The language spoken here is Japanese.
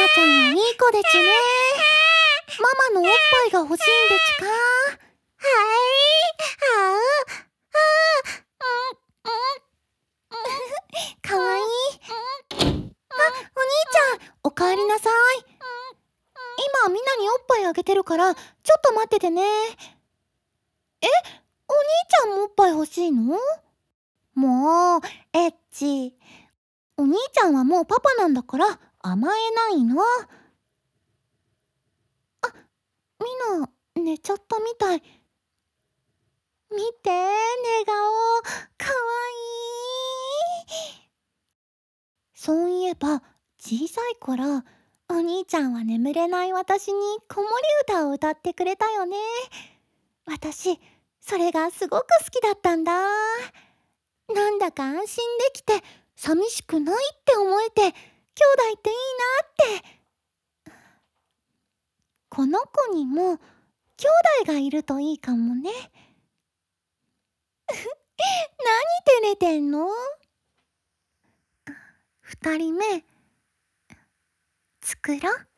ちゃんはいい子でちゅね。ママのおっぱいが欲しいんでちか。あう。かわいい。お兄ちゃん、おかえりなさい。今みんなにおっぱいあげてるからちょっと待っててね。お兄ちゃんもおっぱい欲しいの？もうエッチ。お兄ちゃんはもうパパなんだから甘えないの。みんな寝ちゃったみたい。見て、寝顔かわいい。そういえば小さい頃、お兄ちゃんは眠れない私に子守歌を歌ってくれたよね。私それがすごく好きだったんだ。なんだか安心できて寂しくないって思えて、兄弟っていいなって。この子にも兄弟がいるといいかもね。何照れてんの？二人目作ろう。